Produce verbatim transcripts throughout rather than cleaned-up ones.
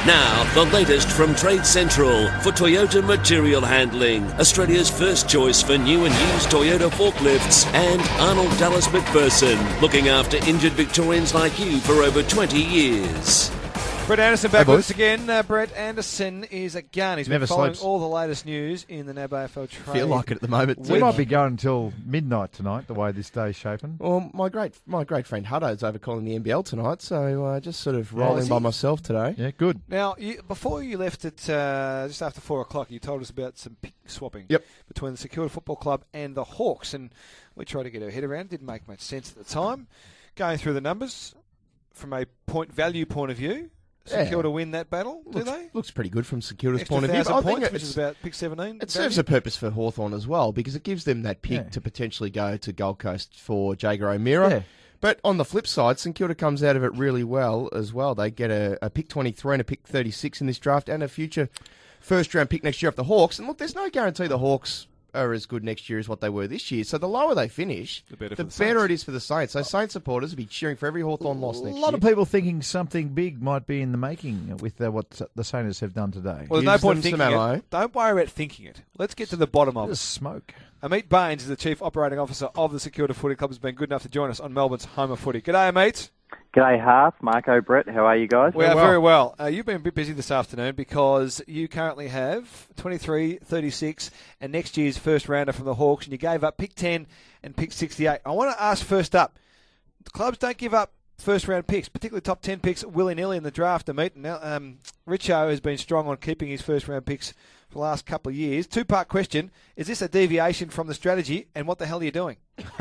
Now, the latest from Trade Central for Toyota Material Handling, Australia's first choice for new and used Toyota forklifts, and Arnold Dallas McPherson, looking after injured Victorians like you for over twenty years. Brett Anderson back with us again. Uh, Brett Anderson is a gun. He's Never been following sleeps. all the latest news in the N A B A F L trade. Feel like it at the moment. We might be going until midnight tonight, the way this day's shaping. Well, my great my great friend Hutto's over calling the N B L tonight, so uh, just sort of rolling is by he? myself today. Yeah, good. Now, you, before you left at uh, just after four o'clock, you told us about some pick swapping Yep. between the Security Football Club and the Hawks, and we tried to get our head around it. Didn't make much sense at the time. Going through the numbers from a point value point of view, Secure Yeah. to win that battle, do Looks, they? looks pretty good from Security's Extra point of view. thousand but I think points, which it's- is about pick seventeen. It serves a purpose for Hawthorn as well, because it gives them that pick Yeah. to potentially go to Gold Coast for Jager O'Meara. Yeah. But on the flip side, St Kilda comes out of it really well as well. They get a, a pick twenty-three and a pick thirty-six in this draft and a future first-round pick next year of the Hawks. And look, there's no guarantee the Hawks are as good next year as what they were this year. So the lower they finish, The better the, for the better Saints. it is for the Saints. So Saints supporters will be cheering for every Hawthorn loss next A year. lot of people thinking something big might be in the making with uh, what the Saints have done today. Well, there's no Gives point them thinking some ammo. it. Don't worry about thinking it. Let's get to the bottom of it. Just smoke. Amit Baines is the Chief Operating Officer of the Security Footy Club, has been good enough to join us on Melbourne's Home of Footy. G'day, Amit. G'day, Half. Marco, Brett, how are you guys? We are well. very well. Uh, you've been a bit busy this afternoon because you currently have twenty-three, thirty-six, and next year's first rounder from the Hawks, and you gave up pick ten and pick sixty-eight. I want to ask first up, the clubs don't give up first round picks, particularly top ten picks willy-nilly in the draft, Amit. Now, um, Richo has been strong on keeping his first round picks for the last couple of years. Two-part question, is this a deviation from the strategy, and what the hell are you doing?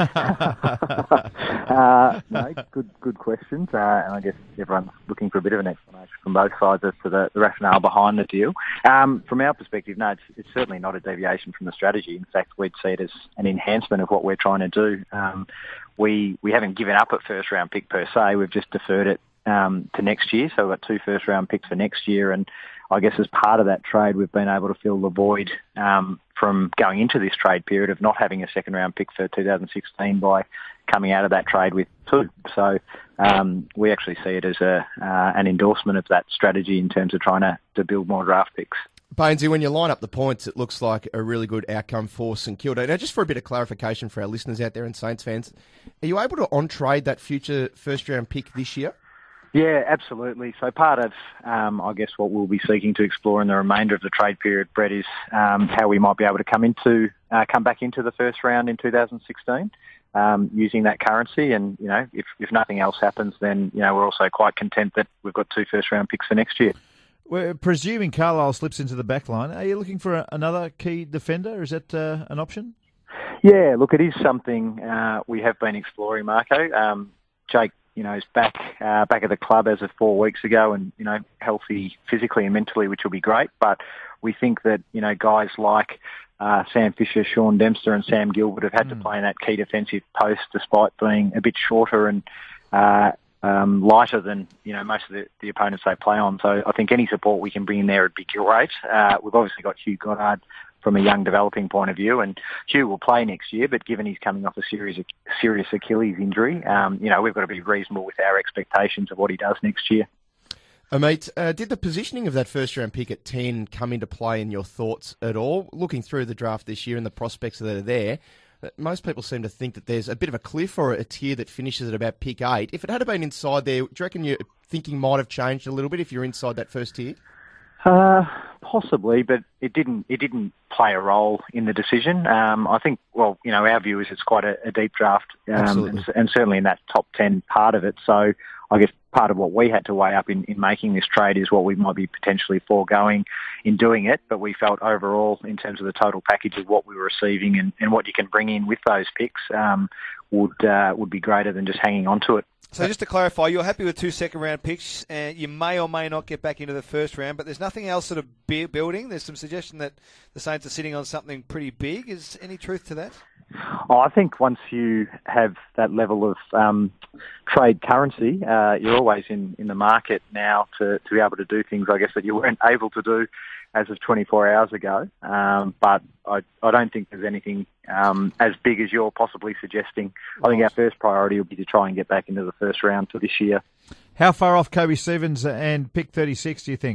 uh, no, good good questions. Uh, and I guess everyone's looking for a bit of an explanation from both sides as to the, the rationale behind the deal. Um, from our perspective, no, it's, it's certainly not a deviation from the strategy. In fact, we'd see it as an enhancement of what we're trying to do. Um, we, we haven't given up a first-round pick per se. We've just deferred it um, to next year. So we've got two first-round picks for next year, and I guess as part of that trade, we've been able to fill the void um, from going into this trade period of not having a second-round pick for two thousand sixteen by coming out of that trade with two. So um, we actually see it as a uh, an endorsement of that strategy in terms of trying to, to build more draft picks. Bainesy, when you line up the points, it looks like a really good outcome for St Kilda. Now, just for a bit of clarification for our listeners out there and Saints fans, are you able to on-trade that future first-round pick this year? Yeah, absolutely. So part of, um, I guess, what we'll be seeking to explore in the remainder of the trade period, Brett, is um, how we might be able to come into, uh, come back into the first round in two thousand sixteen um, using that currency. And you know, if, if nothing else happens, then you know we're also quite content that we've got two first round picks for next year. We're presuming Carlisle slips into the back line. Are you looking for a, another key defender? Is that uh, an option? Yeah, look, it is something uh, we have been exploring, Marco. Um, Jake, you know, is back uh, back at the club as of four weeks ago, and you know, healthy physically and mentally, which will be great. But we think that you know, guys like uh, Sam Fisher, Sean Dempster, and Sam Gilbert have had mm. to play in that key defensive post, despite being a bit shorter and uh, um, lighter than you know most of the, the opponents they play on. So I think any support we can bring in there would be great. Uh, we've obviously got Hugh Goddard from a young developing point of view, and Hugh will play next year, but given he's coming off a serious serious Achilles injury, um, you know, we've got to be reasonable with our expectations of what he does next year. Uh, mate, uh, did the positioning of that first round pick at ten come into play in your thoughts at all? Looking through the draft this year and the prospects that are there, most people seem to think that there's a bit of a cliff or a tier that finishes at about pick eight. If it had been inside there, do you reckon your thinking might have changed a little bit if you're inside that first tier? Uh, possibly, but it didn't. It didn't play a role in the decision. Um, I think. Well, you know, our view is it's quite a, a deep draft, um, and, and certainly in that top ten part of it. So, I guess part of what we had to weigh up in, in making this trade is what we might be potentially foregoing in doing it. But we felt overall, in terms of the total package of what we were receiving and, and what you can bring in with those picks, um, would uh, would be greater than just hanging on to it. So just to clarify, you're happy with two second-round picks, and you may or may not get back into the first round, but there's nothing else sort of be- building. There's some suggestion that the Saints are sitting on something pretty big. Is any truth to that? Oh, I think once you have that level of um, trade currency, uh, you're always in, in the market now to, to be able to do things, I guess, that you weren't able to do as of twenty-four hours ago. Um, but I, I don't think there's anything um, as big as you're possibly suggesting. I think our first priority will be to try and get back into the first round for this year. How far off Kobe Stevens and pick thirty-six do you think?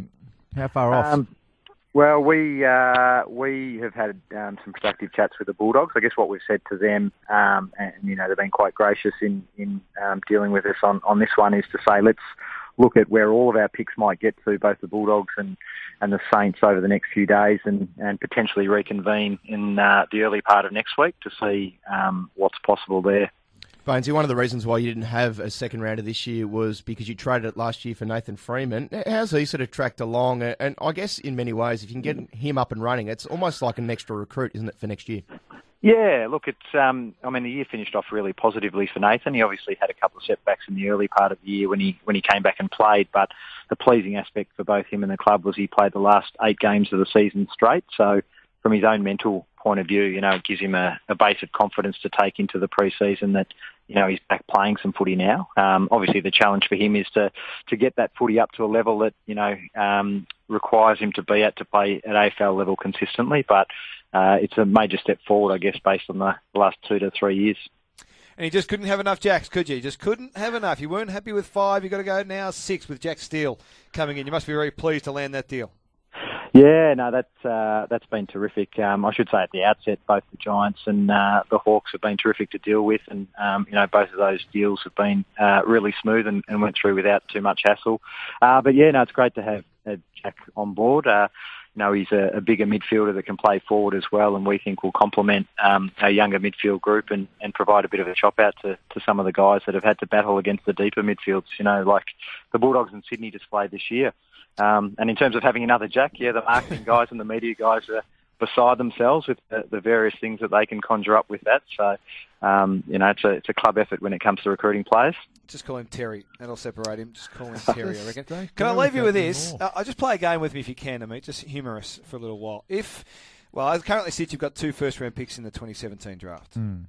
How far off? Um, well, we uh, we have had um, some productive chats with the Bulldogs. I guess what we've said to them, um, and you know, they've been quite gracious in in um, dealing with us on, on this one, is to say let's look at where all of our picks might get to, both the Bulldogs and, and the Saints over the next few days, and, and potentially reconvene in uh, the early part of next week to see um, what's possible there. Bonesy, one of the reasons why you didn't have a second rounder this year was because you traded it last year for Nathan Freeman. How's he sort of tracked along? And I guess in many ways, if you can get him up and running, it's almost like an extra recruit, isn't it, for next year? Yeah, look, it's. Um, I mean, the year finished off really positively for Nathan. He obviously had a couple of setbacks in the early part of the year when he when he came back and played. But the pleasing aspect for both him and the club was he played the last eight games of the season straight. So, from his own mental point of view, you know, it gives him a, a base of confidence to take into the pre-season that, you know, he's back playing some footy now. Um, obviously, the challenge for him is to to get that footy up to a level that, you know, um, requires him to be at to play at A F L level consistently. But uh, it's a major step forward, I guess, based on the last two to three years. And you just couldn't have enough Jacks, could you? You just couldn't have enough. You weren't happy with five. You've got to go now six with Jack Steele coming in. You must be very pleased to land that deal. Yeah, no, that's uh, that's been terrific. Um, I should say at the outset, both the Giants and uh, the Hawks have been terrific to deal with, and um, you know, both of those deals have been uh, really smooth and, and went through without too much hassle. Uh, but yeah, no, it's great to have, have Jack on board. Uh, you know, he's a, a bigger midfielder that can play forward as well, and we think will complement um, our younger midfield group and, and provide a bit of a chop out to, to some of the guys that have had to battle against the deeper midfields. You know, like the Bulldogs and Sydney displayed this year. Um, and in terms of having another Jack, yeah, the marketing guys and the media guys are beside themselves with the, the various things that they can conjure up with that. So, um, you know, it's a, it's a club effort when it comes to recruiting players. Just call him Terry. That'll separate him. Just call him Terry, I reckon. Can I leave you with this? Uh, I'll just play a game with me if you can, Amit. Just humour us for a little while. If, well, as currently sits, you've got two first-round picks in the twenty seventeen draft. Mm.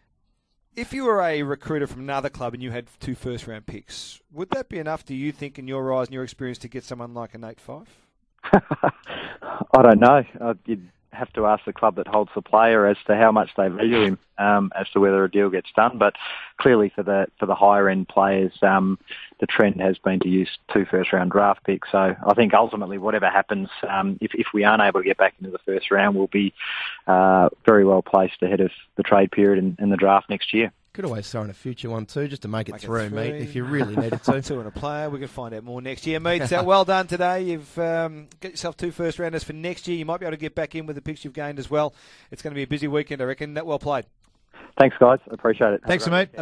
If you were a recruiter from another club and you had two first-round picks, would that be enough, do you think, in your eyes and your experience, to get someone like a Nate Fyfe? I don't know. Uh, you'd have to ask the club that holds the player as to how much they value him, um, as to whether a deal gets done. But clearly, for the for the higher end players, um, the trend has been to use two first-round draft picks. So I think ultimately, whatever happens, um, if if we aren't able to get back into the first round, we'll be uh, very well placed ahead of the trade period and, and the draft next year. Could always throw in a future one too, just to make it Make through, it three. mate, if you really needed to. Two and a player. We can find out more next year, mate. So well done today. You've um, got yourself two first rounders for next year. You might be able to get back in with the picks you've gained as well. It's going to be a busy weekend, I reckon. That well played. Thanks, guys. Appreciate it. Thanks, mate.